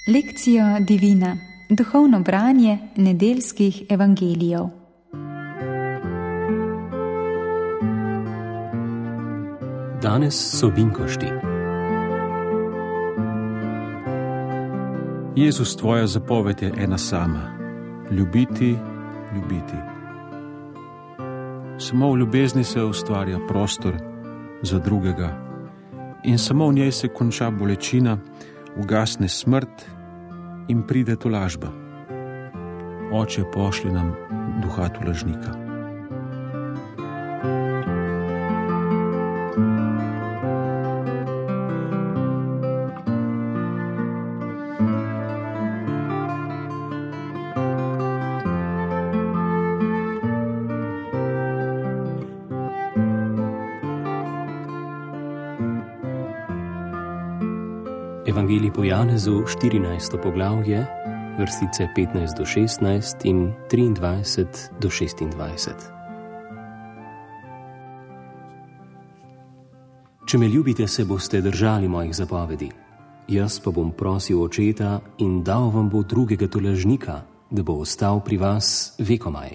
Lekcija divina, duhovno branje nedeljskih evangelijev. Danes so binkošti. Jezus, tvoja zapoved je ena sama: ljubiti, ljubiti. Samo v ljubezni se ustvarja prostor za drugega in samo v njej se konča bolečina, ugasne smrt in pride tolažba. Oče, pošlji nam duha tolažnika. Evangelij po Janezu, 14. poglavje, vrstice 15 do 16 in 23 do 26. Če me ljubite, se boste držali mojih zapovedi. Jaz pa bom prosil Očeta in dal vam bo drugega tolažnika, da bo ostal pri vas vekomaj.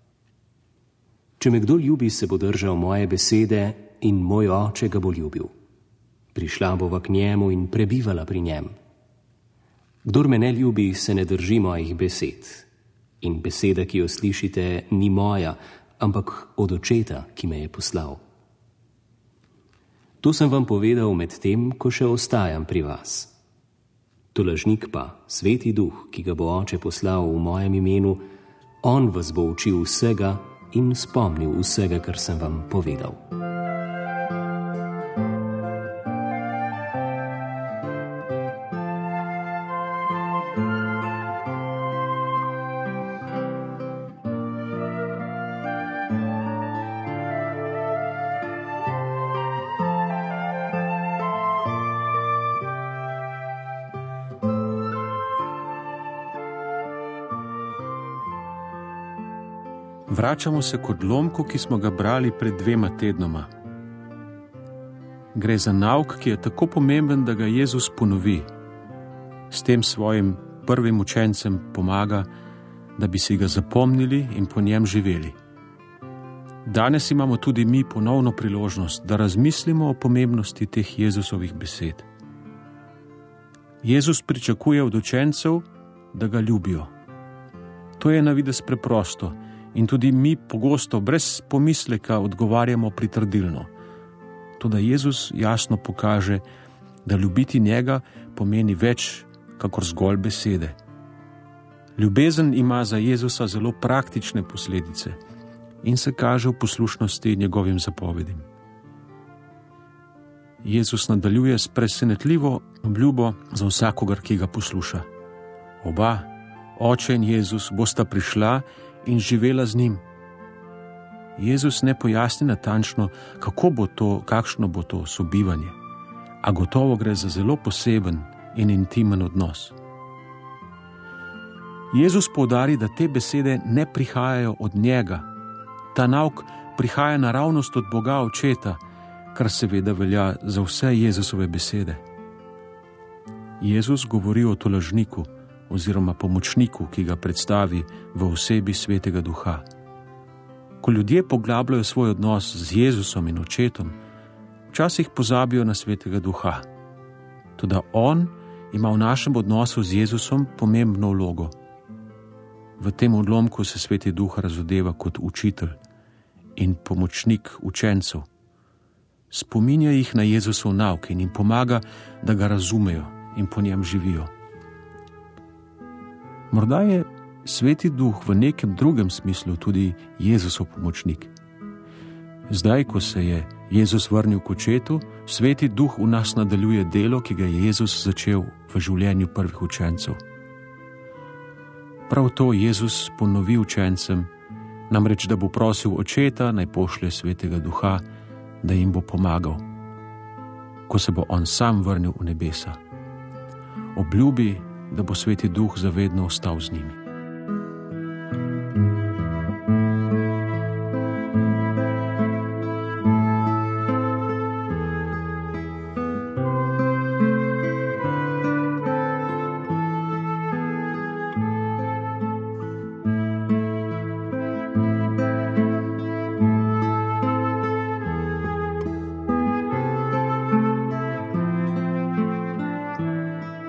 Če me kdo ljubi, se bo držal moje besede in moj Oče ga bo ljubil. Prišla bova k njemu in prebivala pri njem. Kdor me ne ljubi, se ne drži mojih besed. In beseda, ki jo slišite, ni moja, ampak od Očeta, ki me je poslal. To sem vam povedal med tem, ko še ostajam pri vas. Tolažnik pa, Sveti Duh, ki ga bo Oče poslal v mojem imenu, on vas bo učil vsega in spomnil vsega, kar sem vam povedal. Vračamo se k odlomku, ki smo ga brali pred 2 tednoma. Gre za nauk, ki je tako pomemben, da ga Jezus ponovi. S tem svojim prvim učencem pomaga, da bi si ga zapomnili in po njem živeli. Danes imamo tudi mi ponovno priložnost, da razmislimo o pomembnosti teh Jezusovih besed. Jezus pričakuje od učencev, da ga ljubijo. To je na videz preprosto in tudi mi pogosto brez pomisleka odgovarjamo pritrdilno. Toda Jezus jasno pokaže, da ljubiti njega pomeni več kakor zgolj besede. Ljubezen ima za Jezusa zelo praktične posledice in se kaže v poslušnosti njegovim zapovedim. Jezus nadaljuje s presenetljivo obljubo za vsakogar, ki ga posluša. Oba, Oče in Jezus, bosta prišla in živela z njim. Jezus ne pojasni natančno, kakšno bo to sobivanje, a gotovo gre za zelo poseben in intimen odnos. Jezus poudari, da te besede ne prihajajo od njega. Ta nauk prihaja naravnost od Boga Očeta, kar seveda velja za vse Jezusove besede. Jezus govori o tolažniku oziroma pomočniku, ki ga predstavi v osebi Svetega Duha. Ko ljudje poglabljajo svoj odnos z Jezusom in Očetom, včasih pozabijo na Svetega Duha. Toda on ima v našem odnosu z Jezusom pomembno vlogo. V tem odlomku se Sveti Duh razodeva kot učitelj in pomočnik učencev. Spominja jih na Jezusov nauk in jim pomaga, da ga razumejo in po njem živijo. Morda je Sveti Duh v nekem drugem smislu tudi Jezusov pomočnik. Zdaj, ko se je Jezus vrnil k Očetu, Sveti Duh v nas nadaljuje delo, ki ga je Jezus začel v življenju prvih učencev. Prav to Jezus ponovi učencem, namreč da bo prosil Očeta, naj pošlje Svetega Duha, da jim bo pomagal, ko se bo on sam vrnil v nebesa. Obljubi, da bo Sveti Duh zavedno ostal z njimi.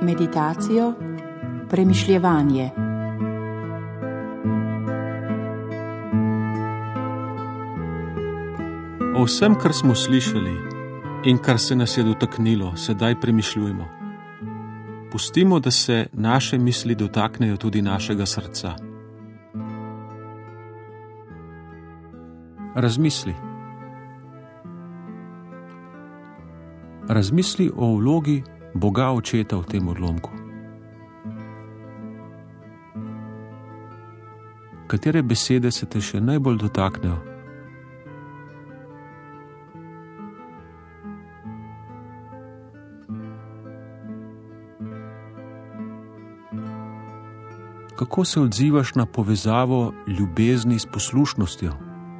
Meditacijo, premišljevanje. O vsem, kar smo slišali in kar se nas je dotaknilo, sedaj premišljujmo. Pustimo, da se naše misli dotaknejo tudi našega srca. Razmisli. Razmisli o vlogi Boga Očeta v tem odlomku. Katere besede se te še najbolj dotaknejo? Kako se odzivaš na povezavo ljubezni s poslušnostjo?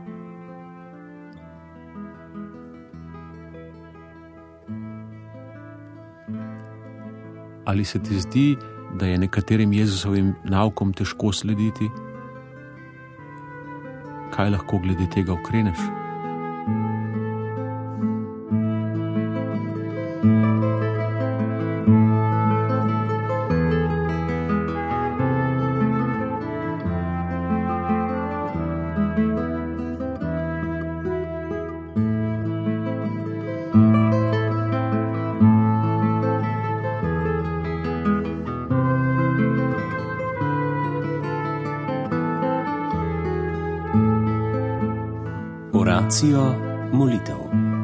Ali se ti zdi, da je nekaterim Jezusovim naukom težko slediti? Kaj lahko glede tega ukreneš? Oracijo molitev.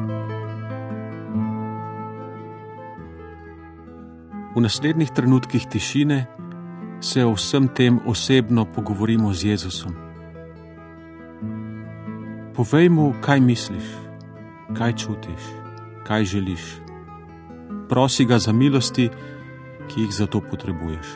V naslednjih trenutkih tišine se o vsem tem osebno pogovorimo z Jezusom. Povej mu, kaj misliš, kaj čutiš, kaj želiš. Prosi ga za milosti, ki jih za to potrebuješ.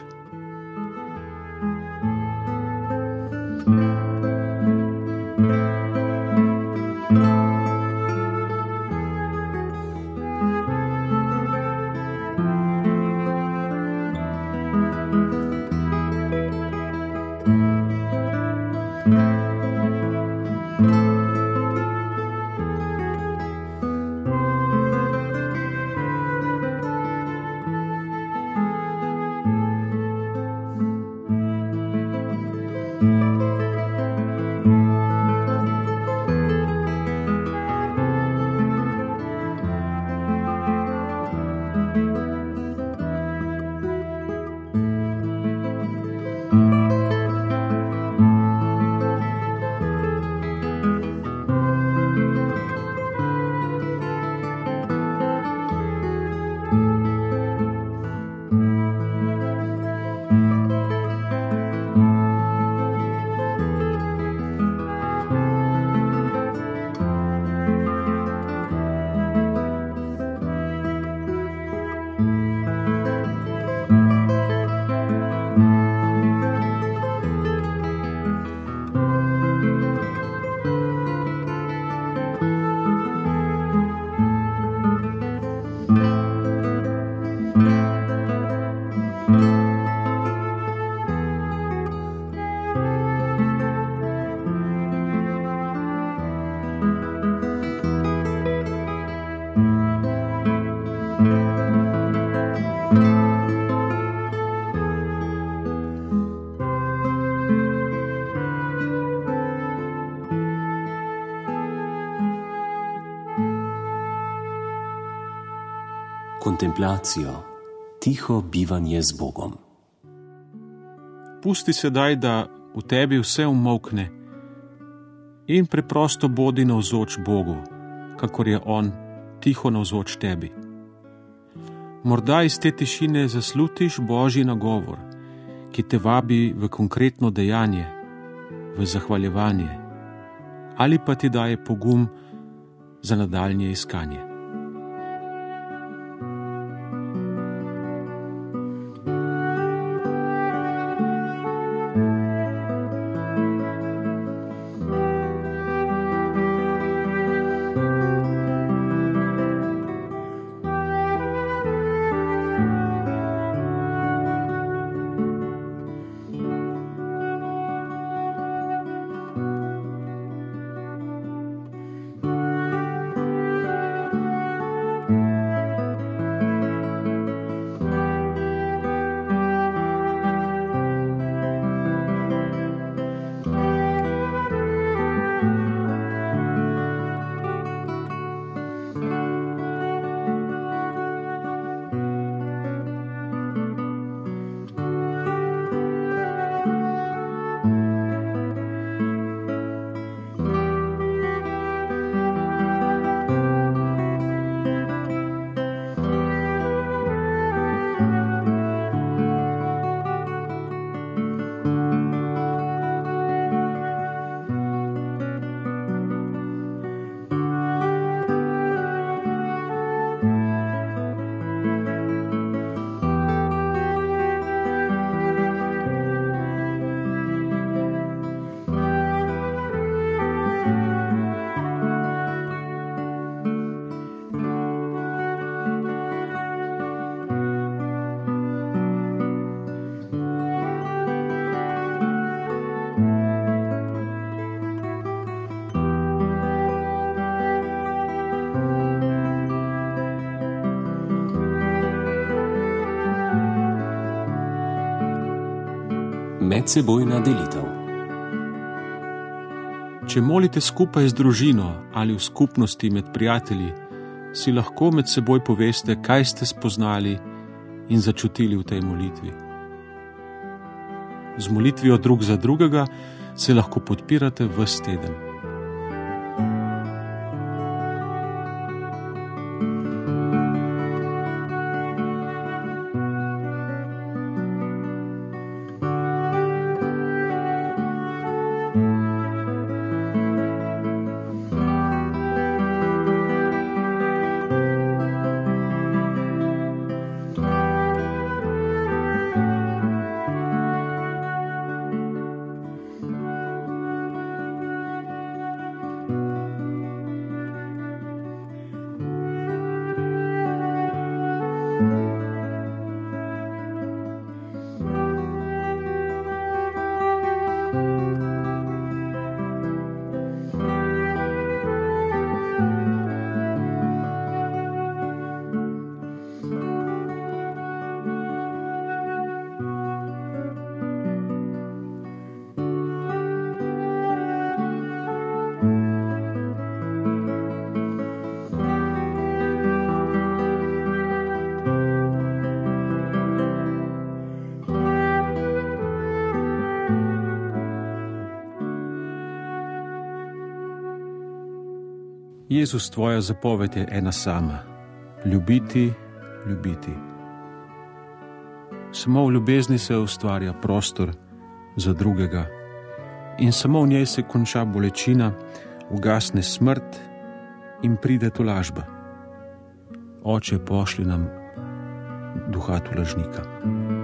Kontemplacijo, tiho bivanje z Bogom. Pusti sedaj, da v tebi vse umolkne in preprosto bodi navzoč Bogu, kakor je On tiho navzoč tebi. Morda iz te tišine zaslutiš Božji nagovor, ki te vabi v konkretno dejanje, v zahvaljevanje, ali pa ti daje pogum za nadaljnje iskanje. Medsebojna delitev. Če molite skupaj z družino ali v skupnosti med prijatelji, si lahko med seboj poveste, kaj ste spoznali in začutili v tej molitvi. Z molitvijo drug za drugega se lahko podpirate ves teden. Jezus, tvoja zapoved je ena sama: ljubiti, ljubiti. Samo v ljubezni se ustvarja prostor za drugega in samo v njej se konča bolečina, ugasne smrt in pride tolažba. Oče, pošlji nam duha tolažnika.